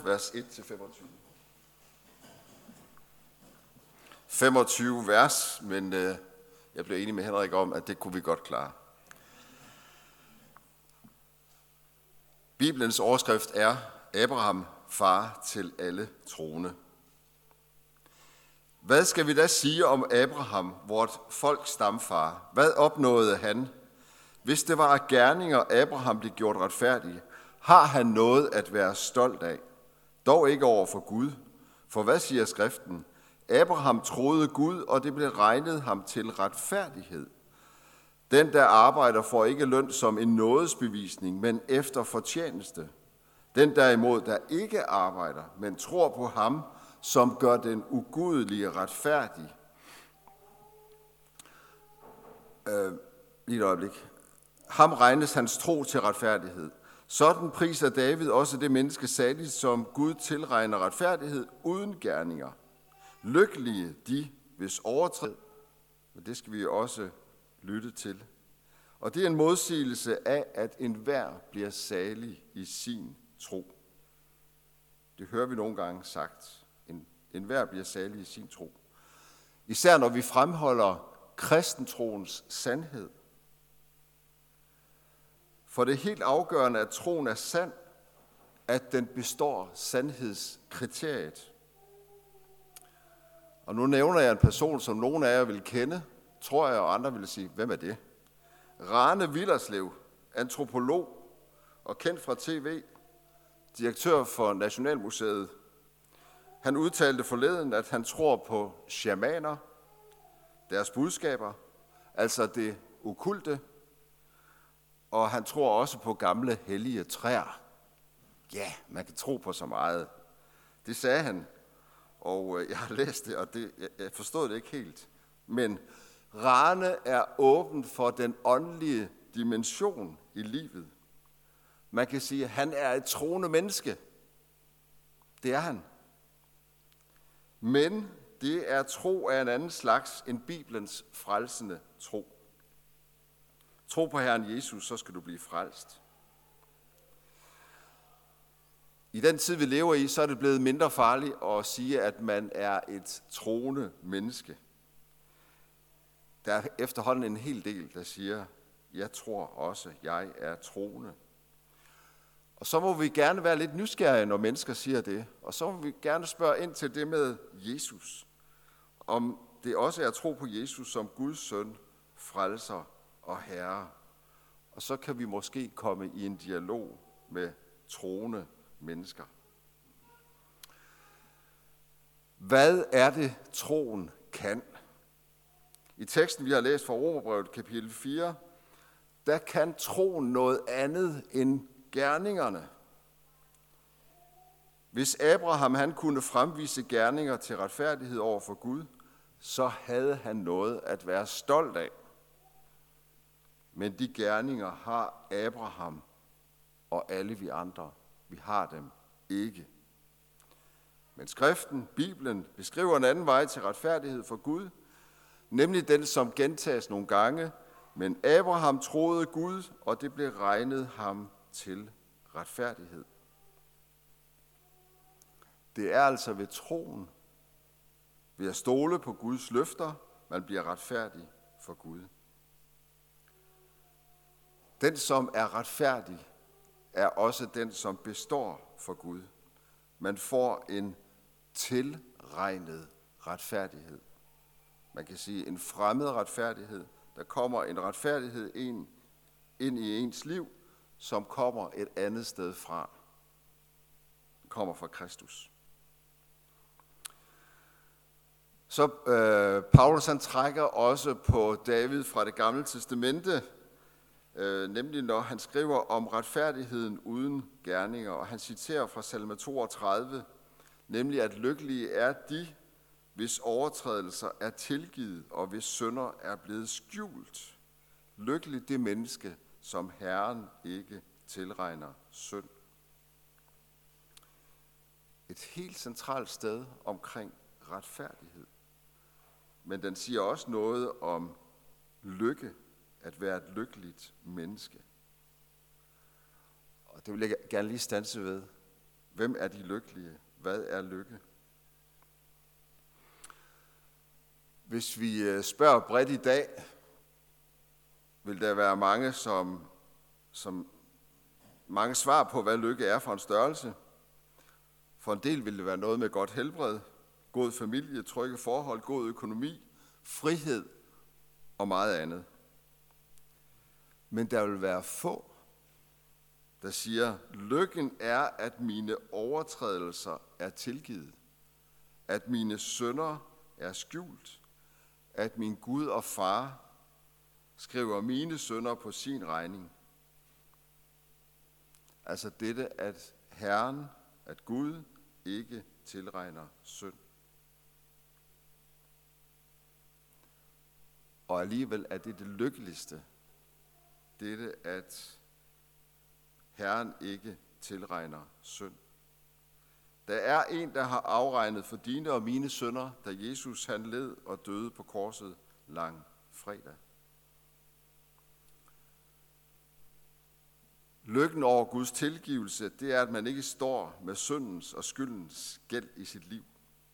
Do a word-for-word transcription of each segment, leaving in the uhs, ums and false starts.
vers et til femogtyve. femogtyve vers, men øh, jeg blev enig med Henrik om, at det kunne vi godt klare. Bibelens overskrift er Abraham, far til alle troende. Hvad skal vi da sige om Abraham, vort folks stamfar? Hvad opnåede han? Hvis det var af gerninger, Abraham blev gjort retfærdig, har han noget at være stolt af. Dog ikke over for Gud. For hvad siger skriften? Abraham troede Gud, og det blev regnet ham til retfærdighed. Den, der arbejder, får ikke løn som en nådesbevisning, men efter fortjeneste. Den derimod, der ikke arbejder, men tror på ham, som gør den ugudelige retfærdig. Øh, lige et øjeblik. Ham regnes hans tro til retfærdighed. Sådan priser David også det menneske saligt, som Gud tilregner retfærdighed uden gerninger. Lykkelige de, hvis overtræd, men det skal vi også lytte til. Og det er en modsigelse af, at enhver bliver salig i sin tro. Det hører vi nogle gange sagt. En, enhver bliver salig i sin tro. Især når vi fremholder kristentroens sandhed. For det er helt afgørende, at troen er sand, at den består sandhedskriteriet. Og nu nævner jeg en person, som nogen af jer vil kende, tror jeg, og andre vil sige, hvem er det? Rane Willerslev, antropolog og kendt fra tv, direktør for Nationalmuseet. Han udtalte forleden, at han tror på shamaner, deres budskaber, altså det okkulte, og han tror også på gamle hellige træer. Ja, man kan tro på så meget. Det sagde han, og jeg har læst det, og det, jeg forstod det ikke helt. Men Rane er åben for den åndelige dimension i livet. Man kan sige, at han er et troende menneske. Det er han. Men det er tro af en anden slags end Bibelens frelsende tro. Tro på Herren Jesus, så skal du blive frelst. I den tid, vi lever i, så er det blevet mindre farligt at sige, at man er et troende menneske. Der er efterhånden en hel del, der siger, jeg tror også, jeg er troende. Og så må vi gerne være lidt nysgerrige, når mennesker siger det. Og så må vi gerne spørge ind til det med Jesus. Om det også er at tro på Jesus som Guds søn, frelser og herre. Og så kan vi måske komme i en dialog med troende mennesker. Hvad er det, troen kan? I teksten, vi har læst fra Romerbrevet, kapitel fire, der kan troen noget andet end gerningerne. Hvis Abraham han kunne fremvise gerninger til retfærdighed over for Gud, så havde han noget at være stolt af. Men de gerninger har Abraham og alle vi andre. Vi har dem ikke. Men skriften, Bibelen, beskriver en anden vej til retfærdighed for Gud, nemlig den, som gentages nogle gange. Men Abraham troede Gud, og det blev regnet ham til retfærdighed. Det er altså ved troen, ved at stole på Guds løfter, man bliver retfærdig for Gud. Den, som er retfærdig, er også den, som består for Gud. Man får en tilregnet retfærdighed. Man kan sige en fremmed retfærdighed. Der kommer en retfærdighed ind, ind i ens liv, som kommer et andet sted fra. Den kommer fra Kristus. Så øh, Paulus han trækker også på David fra det gamle testamente, øh, nemlig når han skriver om retfærdigheden uden gerninger, og han citerer fra salme toogtredive, nemlig at lykkelige er de, hvis overtrædelser er tilgivet, og hvis synder er blevet skjult. Lykkelig det menneske, som Herren ikke tilregner synd. Et helt centralt sted omkring retfærdighed. Men den siger også noget om lykke, at være et lykkeligt menneske. Og det vil jeg gerne lige standse ved. Hvem er de lykkelige? Hvad er lykke? Hvis vi spørger bredt i dag, vil der være mange, som, som mange svar på, hvad lykke er for en størrelse. For en del vil det være noget med godt helbred, god familie, trygge forhold, god økonomi, frihed og meget andet. Men der vil være få, der siger, lykken er, at mine overtrædelser er tilgivet, at mine synder er skjult, at min Gud og far skriver mine synder på sin regning. Altså dette, at Herren, at Gud ikke tilregner synd. Og alligevel er det det lykkeligste, dette, at Herren ikke tilregner synd. Der er en, der har afregnet for dine og mine synder, da Jesus han led og døde på korset lang fredag. Lykken over Guds tilgivelse, det er, at man ikke står med syndens og skyldens gæld i sit liv.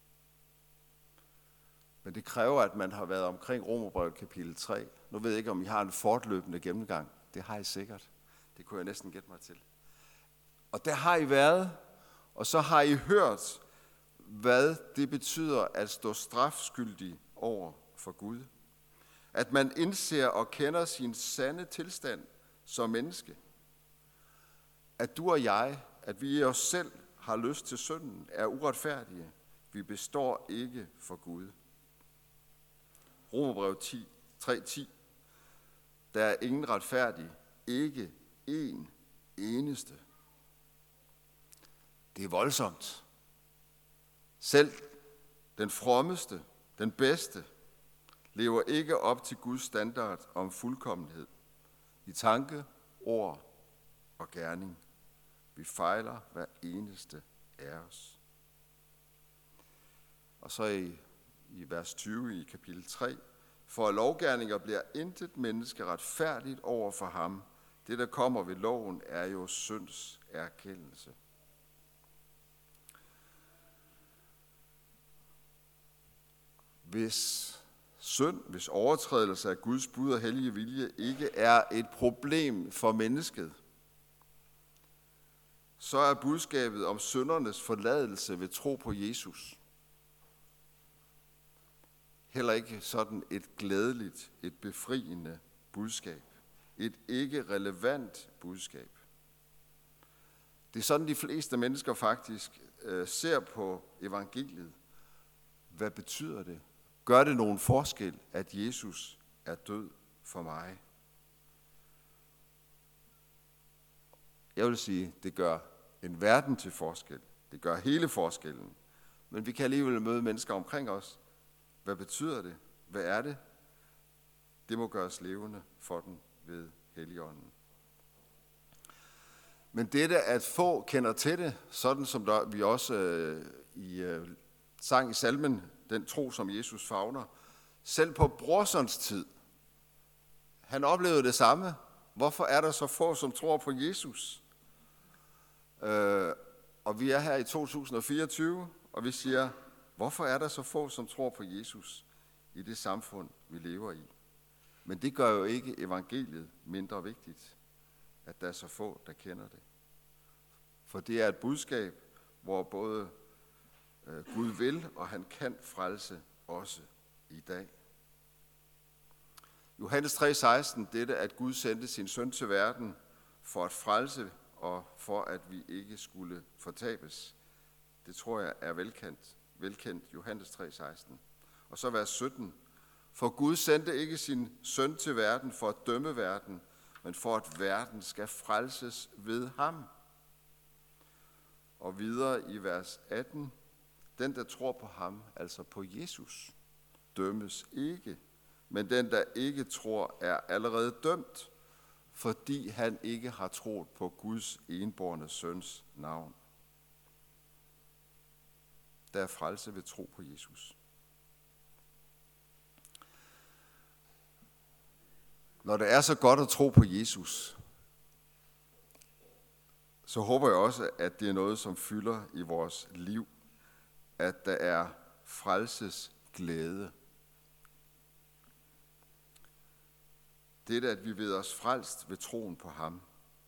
Men det kræver, at man har været omkring Romerbrevet kapitel tre. Nu ved jeg ikke, om I har en fortløbende gennemgang. Det har I sikkert. Det kunne jeg næsten gætte mig til. Og der har I været, og så har I hørt, hvad det betyder at stå strafskyldig over for Gud. At man indser og kender sin sande tilstand som menneske. At du og jeg, at vi i os selv har lyst til synden, er uretfærdige. Vi består ikke for Gud. Romerbrevet tre ti. Der er ingen retfærdig, ikke en eneste. Det er voldsomt. Selv den frommeste, den bedste, lever ikke op til Guds standard om fuldkommenhed. I tanke, ord og gerning. Vi fejler hver eneste af os. Og så i, i vers tyve i kapitel tre. For lovgerninger bliver intet menneske retfærdigt over for ham. Det, der kommer ved loven, er jo synds erkendelse. Hvis synd, hvis overtrædelse af Guds bud og hellige vilje ikke er et problem for mennesket, så er budskabet om syndernes forladelse ved tro på Jesus heller ikke sådan et glædeligt, et befriende budskab. Et ikke relevant budskab. Det er sådan, de fleste mennesker faktisk øh, ser på evangeliet. Hvad betyder det? Gør det nogen forskel, at Jesus er død for mig? Jeg vil sige, det gør en verden til forskel. Det gør hele forskellen. Men vi kan alligevel møde mennesker omkring os. Hvad betyder det? Hvad er det? Det må gøres levende for den ved Helligånden. Men dette, at få kender til det, sådan som der, vi også øh, i øh, sang i salmen, den tro, som Jesus favner, selv på Brorsons tid, han oplevede det samme. Hvorfor er der så få, som tror på Jesus? Øh, og vi er her i to tusind og fireogtyve, og vi siger, hvorfor er der så få, som tror på Jesus i det samfund, vi lever i? Men det gør jo ikke evangeliet mindre vigtigt, at der er så få, der kender det. For det er et budskab, hvor både øh, Gud vil, og han kan frelse også i dag. Johannes tre seksten, dette at Gud sendte sin søn til verden for at frelse og for at vi ikke skulle fortabes. Det tror jeg er velkendt. Velkendt, Johannes tre seksten. Og så vers sytten. For Gud sendte ikke sin søn til verden for at dømme verden, men for at verden skal frelses ved ham. Og videre i vers atten. Den, der tror på ham, altså på Jesus, dømmes ikke. Men den, der ikke tror, er allerede dømt, fordi han ikke har troet på Guds enbårne søns navn. Der er frelse ved tro på Jesus. Når det er så godt at tro på Jesus, så håber jeg også, at det er noget, som fylder i vores liv, at der er frelses glæde. Det er, at vi ved os frelst ved troen på ham.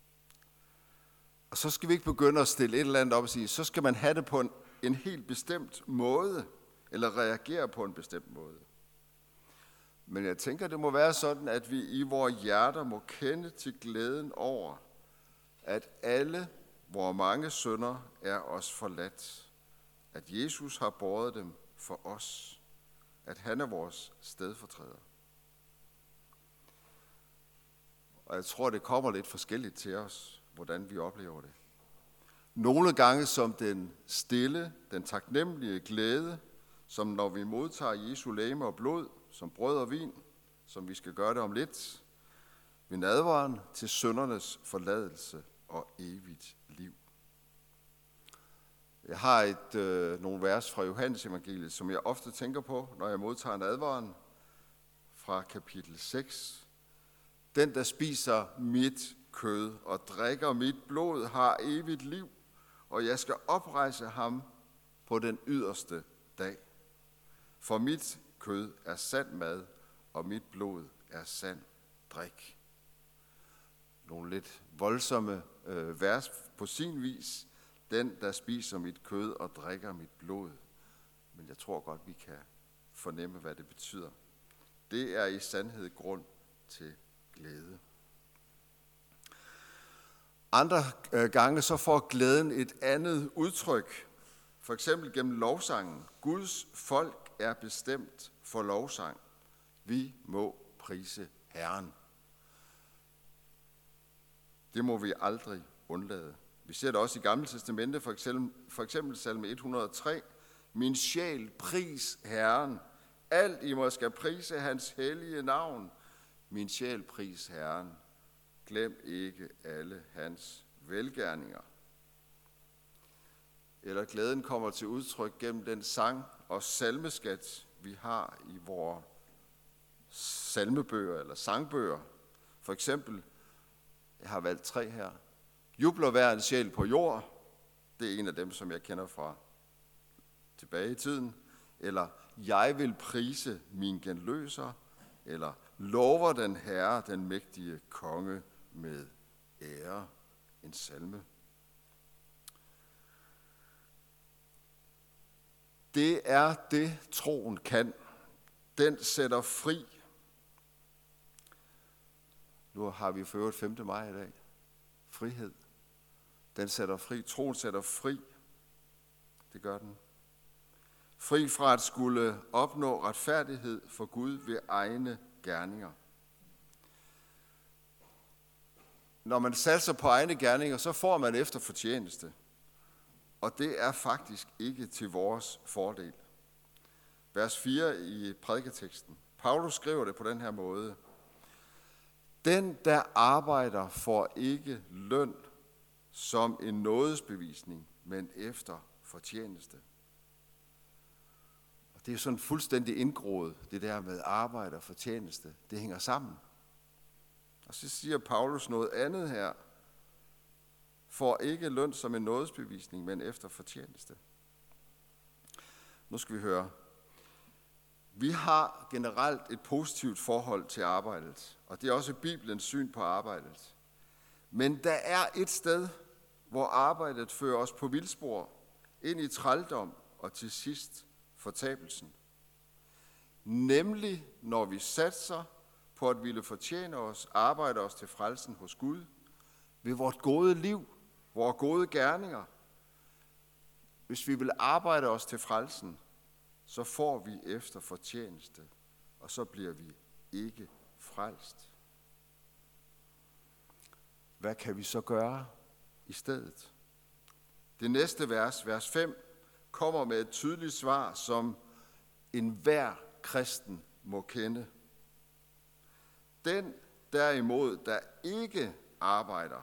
Og så skal vi ikke begynde at stille et eller andet op og sige, så skal man have det på en, en helt bestemt måde, eller reagere på en bestemt måde. Men jeg tænker, det må være sådan, at vi i vores hjerter må kende til glæden over, at alle vores mange synder er os forladt. At Jesus har båret dem for os. At han er vores stedfortræder. Og jeg tror, det kommer lidt forskelligt til os, hvordan vi oplever det. Nogle gange som den stille, den taknemmelige glæde, som når vi modtager Jesu legeme og blod, som brød og vin, som vi skal gøre det om lidt, ved nadveren til syndernes forladelse og evigt liv. Jeg har et, øh, nogle vers fra Johannes evangeliet, som jeg ofte tænker på, når jeg modtager nadveren, fra kapitel seks. Den, der spiser mit kød og drikker mit blod, har evigt liv, og jeg skal oprejse ham på den yderste dag. For mit kød er sand mad, og mit blod er sand drik. Nogle lidt voldsomme øh, vers på sin vis. Den, der spiser mit kød og drikker mit blod. Men jeg tror godt, vi kan fornemme, hvad det betyder. Det er i sandhed grund til glæde. Andre gange så får glæden et andet udtryk. For eksempel gennem lovsangen. Guds folk er bestemt for lovsang. Vi må prise Herren. Det må vi aldrig undlade. Vi ser det også i Gamle Testamente, for eksempel, for eksempel salme et hundrede og tre. Min sjæl, pris Herren. Alt I må skal prise hans hellige navn. Min sjæl, pris Herren. Glem ikke alle hans velgerninger. Eller glæden kommer til udtryk gennem den sang og salmeskat, vi har i vores salmebøger eller sangbøger. For eksempel, jeg har valgt tre her. Jubler hver en sjæl på jord. Det er en af dem, som jeg kender fra tilbage i tiden. Eller jeg vil prise min genløser. Eller lover den Herre, den mægtige konge med ære. En salme. Det er det, troen kan. Den sætter fri. Nu har vi for øvrigt femte maj i dag. Frihed. Den sætter fri. Troen sætter fri. Det gør den. Fri fra at skulle opnå retfærdighed for Gud ved egne gerninger. Når man satser på egne gerninger, så får man efter fortjeneste. Og det er faktisk ikke til vores fordel. Vers fire i prædiketeksten. Paulus skriver det på den her måde. Den, der arbejder, får ikke løn som en nådesbevisning, men efter fortjeneste. Og det er sådan fuldstændig indgroet, det der med arbejde og fortjeneste. Det hænger sammen. Og så siger Paulus noget andet her. Får ikke løn som en nådesbevisning, men efter fortjeneste. Nu skal vi høre. Vi har generelt et positivt forhold til arbejdet, og det er også Bibelens syn på arbejdet. Men der er et sted, hvor arbejdet fører os på vildspor, ind i trældom og til sidst fortabelsen. Nemlig når vi satser på at ville fortjene os, arbejde os til frelsen hos Gud, ved vort gode liv, vores gode gerninger. Hvis vi vil arbejde os til frelsen, så får vi efter fortjeneste, og så bliver vi ikke frelst. Hvad kan vi så gøre i stedet? Det næste vers, vers fem, kommer med et tydeligt svar, som enhver kristen må kende. Den derimod, der ikke arbejder,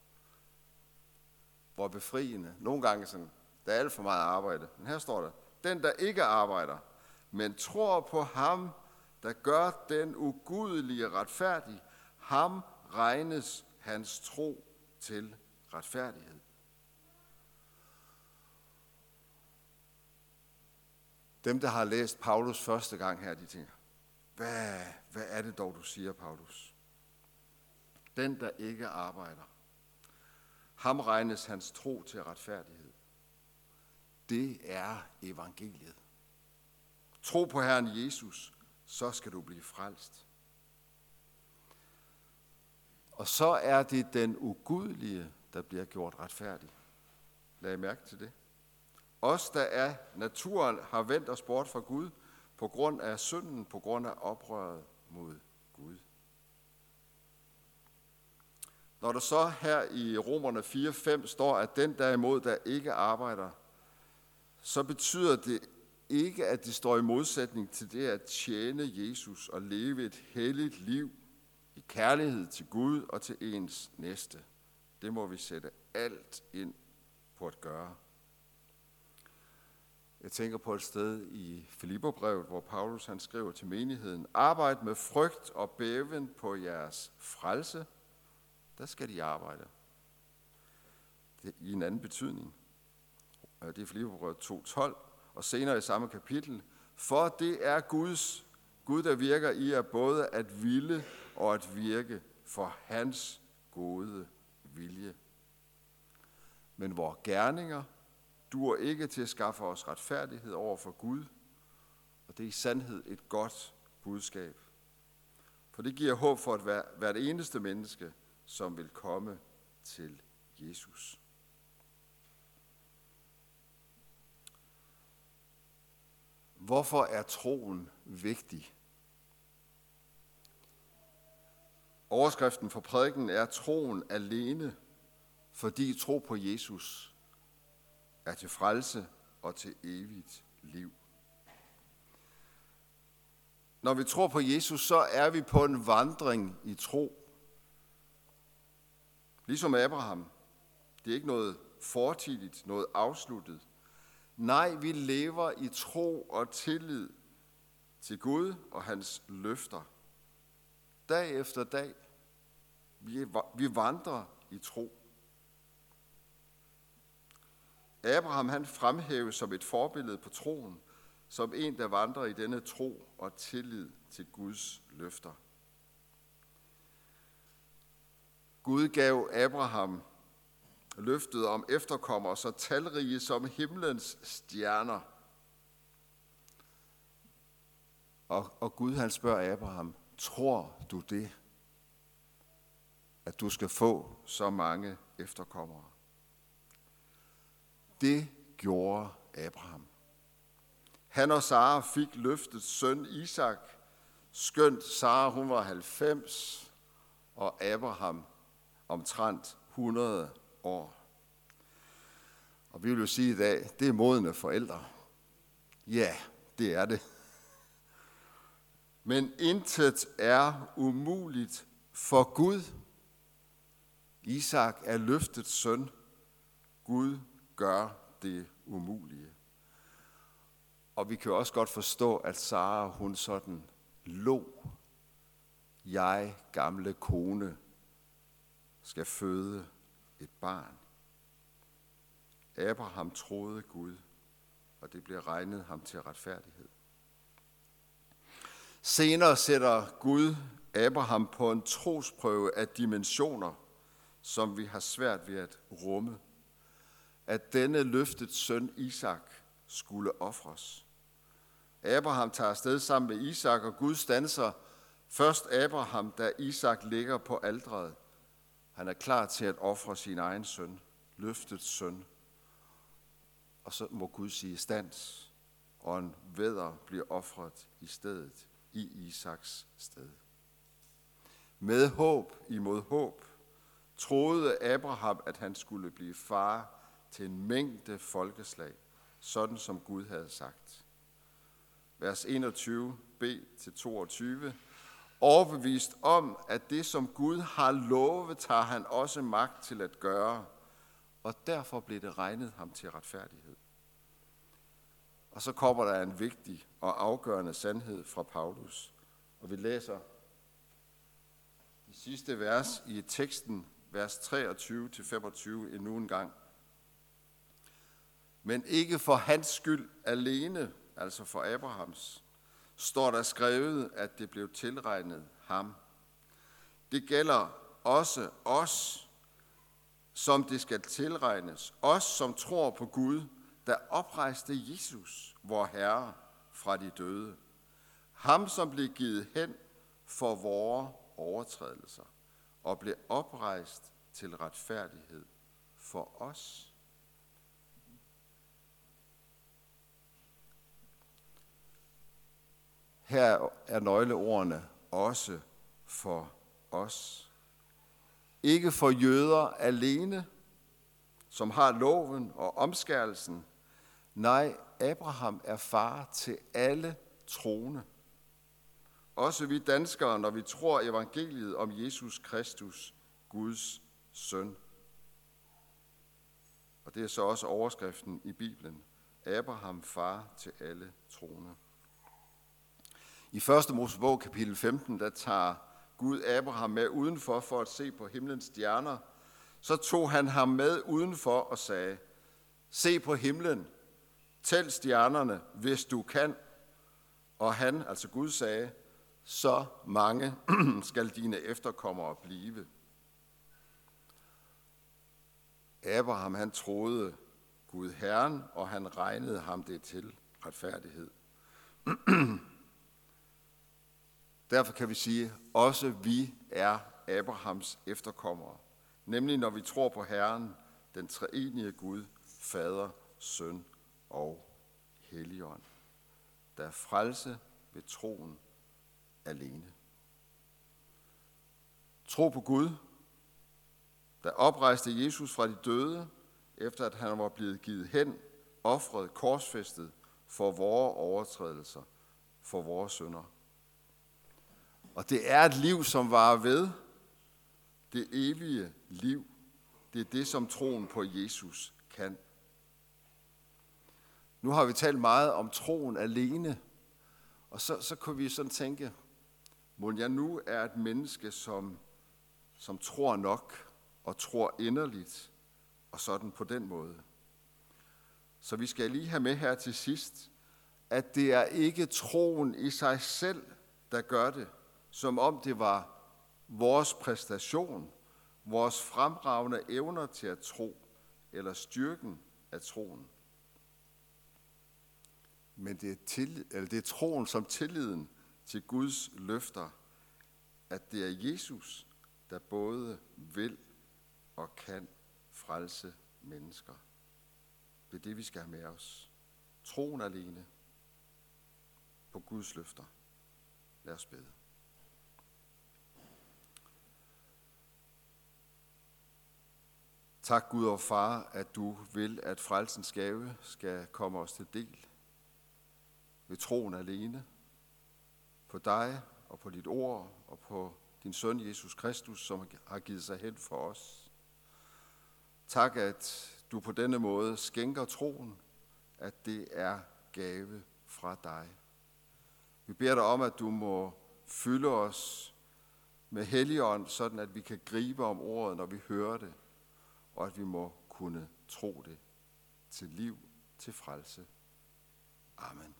hvor befriende. Nogle gange sådan, der er alt for meget arbejde. Men her står der, den der ikke arbejder, men tror på ham, der gør den ugudelige retfærdig, ham regnes hans tro til retfærdighed. Dem, der har læst Paulus første gang her, de tænker, hvad, hvad er det dog, du siger, Paulus? Den, der ikke arbejder, ham regnes hans tro til retfærdighed. Det er evangeliet. Tro på Herren Jesus, så skal du blive frelst. Og så er det den ugudelige, der bliver gjort retfærdig. Lad I mærke til det. Os, der er naturen, har vendt os bort fra Gud på grund af synden, på grund af oprøret mod Gud. Når der så her i Romerne fire fem står, at den derimod, der ikke arbejder, så betyder det ikke, at det står i modsætning til det at tjene Jesus og leve et helligt liv i kærlighed til Gud og til ens næste. Det må vi sætte alt ind på at gøre. Jeg tænker på et sted i Filipperbrevet, hvor Paulus han skriver til menigheden, arbejd med frygt og bæven på jeres frelse. Der skal de arbejde. Det i en anden betydning. Det er Filipperbrevet to tolv, og senere i samme kapitel. For det er Guds, Gud, der virker i jer både at ville og at virke for hans gode vilje. Men vores gerninger duer ikke til at skaffe os retfærdighed over for Gud, og det er i sandhed et godt budskab. For det giver håb for at være hvert eneste menneske, som vil komme til Jesus. Hvorfor er troen vigtig? Overskriften for prædiken er troen alene, fordi tro på Jesus er til frelse og til evigt liv. Når vi tror på Jesus, så er vi på en vandring i tro. Ligesom Abraham. Det er ikke noget fortidigt, noget afsluttet. Nej, vi lever i tro og tillid til Gud og hans løfter. Dag efter dag. Vi, vi vandrer i tro. Abraham han fremhæves som et forbillede på troen, som en, der vandrer i denne tro og tillid til Guds løfter. Gud gav Abraham løftet om efterkommere så talrige som himlens stjerner. Og, og Gud han spørger Abraham, tror du det, at du skal få så mange efterkommere? Det gjorde Abraham. Han og Sara fik løftet søn Isak, skønt Sara hun var halvfems, og Abraham omtrent hundrede år. Og vi vil jo sige i dag, det er modne forældre. Ja, det er det. Men intet er umuligt for Gud. Isak er løftets søn. Gud gør det umulige. Og vi kan også godt forstå, at Sara, hun sådan lå. Jeg, gamle kone, skal føde et barn. Abraham troede Gud, og det blev regnet ham til retfærdighed. Senere sætter Gud Abraham på en trosprøve af dimensioner, som vi har svært ved at rumme. At denne løftet søn Isak skulle ofres. Abraham tager afsted sammen med Isak, og Gud standser først Abraham, da Isak ligger på alteret. Han er klar til at ofre sin egen søn, løftet søn. Og så må Gud sige stands, og en vædder bliver ofret i stedet, i Isaks sted. Med håb imod håb troede Abraham, at han skulle blive far til en mængde folkeslag, sådan som Gud havde sagt. Vers enogtyve b til toogtyve. Overbevist om, at det som Gud har lovet, tager han også magt til at gøre, og derfor blev det regnet ham til retfærdighed. Og så kommer der en vigtig og afgørende sandhed fra Paulus, og vi læser de sidste vers i teksten vers treogtyve til femogtyve endnu en gang. Men ikke for hans skyld alene, altså for Abrahams, står der skrevet, at det blev tilregnet ham. Det gælder også os, som det skal tilregnes. Os, som tror på Gud, der oprejste Jesus, vor Herre, fra de døde. Ham, som blev givet hen for vore overtrædelser og blev oprejst til retfærdighed for os. Her er nøgleordene også for os. Ikke for jøder alene, som har loven og omskærelsen. Nej, Abraham er far til alle troende. Også vi danskere, når vi tror evangeliet om Jesus Kristus, Guds søn. Og det er så også overskriften i Bibelen. Abraham, far til alle troende. I første Mosebog kapitel femten, der tager Gud Abraham med udenfor for at se på himlens stjerner. Så tog han ham med udenfor og sagde, se på himlen, tæl stjernerne, hvis du kan. Og han, altså Gud, sagde, så mange skal dine efterkommere blive. Abraham, han troede Gud Herren, og han regnede ham det til retfærdighed. Derfor kan vi sige, også vi er Abrahams efterkommere. Nemlig når vi tror på Herren, den treenige Gud, Fader, Søn og Helligånd. Der er frelse ved troen alene. Tro på Gud, der oprejste Jesus fra de døde, efter at han var blevet givet hen, ofret, korsfæstet for vores overtrædelser, for vores synder. Og det er et liv, som varer ved. Det evige liv, det er det, som troen på Jesus kan. Nu har vi talt meget om troen alene, og så, så kunne vi sådan tænke, må jeg nu er et menneske, som, som tror nok og tror inderligt, og sådan på den måde. Så vi skal lige have med her til sidst, at det er ikke troen i sig selv, der gør det, som om det var vores præstation, vores fremragende evner til at tro, eller styrken af troen. Men det er, til, eller det er troen som tilliden til Guds løfter, at det er Jesus, der både vil og kan frelse mennesker. Det er det, vi skal have med os. Troen alene på Guds løfter. Lad os bede. Tak Gud og Far, at du vil, at frelsens gave skal komme os til del. Ved troen alene. På dig og på dit ord og på din søn Jesus Kristus, som har givet sig hen for os. Tak, at du på denne måde skænker troen, at det er gave fra dig. Vi beder dig om, at du må fylde os med Helligånd, sådan at vi kan gribe om ordet, når vi hører det, og at vi må kunne tro det til liv, til frelse. Amen.